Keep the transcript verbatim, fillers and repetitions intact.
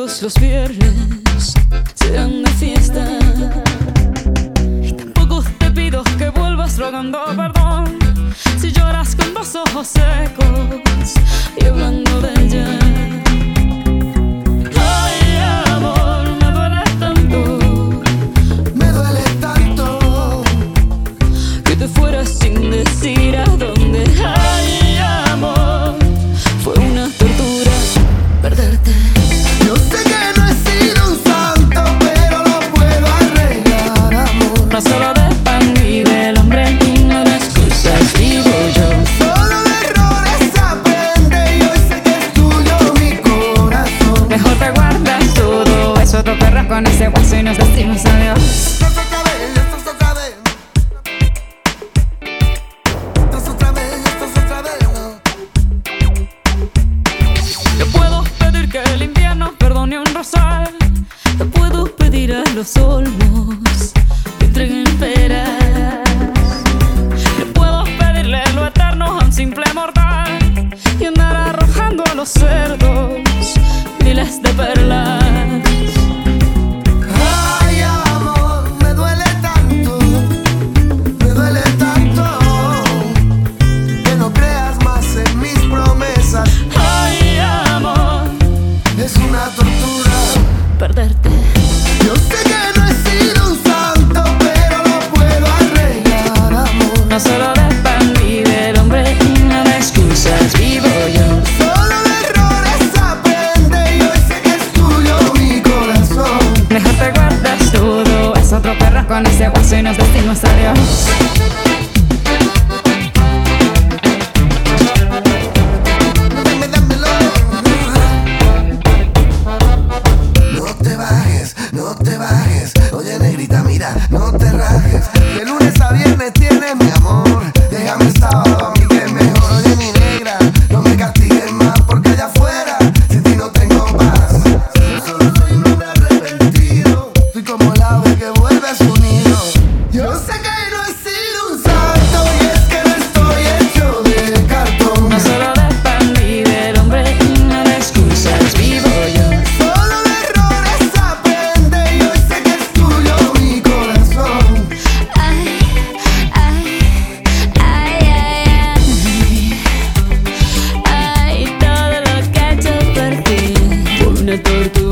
todos los viernes sean de fiesta. Y tampoco te pido que vuelvas rogando perdón si lloras con los ojos secos y hablando de ella. Ay, amor, me duele tanto, me duele tanto que te fueras sin decir a dónde. Ay, amor, fue una tortura perderte. Yo sé que no he sido un santo, pero lo puedo arreglar, amor. No solo de pan vive el hombre y no de excusas vivo yo. Solo de errores aprende y hoy sé que es tuyo mi corazón. Mejor te guardas todo eso, te perras con ese hueso y nos decimos adiós. Esto es otra vez, esto es otra vez. Esto es otra vez, esto es otra vez. Yo puedo pedir que el invierno perdone un rosal. Te puedo pedir a los olmos que entreguen peras. Yo puedo pedirle lo eterno a un simple mortal y andar arrojando a los cerdos miles de perlas. Ay, amor, me duele tanto, me duele tanto que no creas más en mis promesas. Ay, amor, Es una tortura perderte. Yo sé que no he sido un santo, pero lo puedo arreglar, amor. No solo de pan vive el hombre y no de excusas vivo yo. Solo de errores aprende y hoy sé que es tuyo mi corazón. Mejor te guardas todo, es otro perro con ese hueso y nos decimos adiós. Dame, dámelo. No te bajes, no te bajes. Oye, negrita, mira, no te rajes. De lunes a viernes tienes mi amor. Déjame el sábado a mí que es mejor. Oye, mi negra, no me castigues más porque allá afuera sin ti no tengo paz. Yo solo soy un hombre arrepentido. Soy como el ave que vuelve a su nido. Yo sé que no he sido un santo y es que no estoy hecho de cartón. No solo de pan vive el hombre y no de excusas vivo yo. Solo de errores aprende y hoy sé que es tuyo mi corazón. Ay, ay, ay, ay, ay, ay, todo lo que he hecho por ti fue una tortura.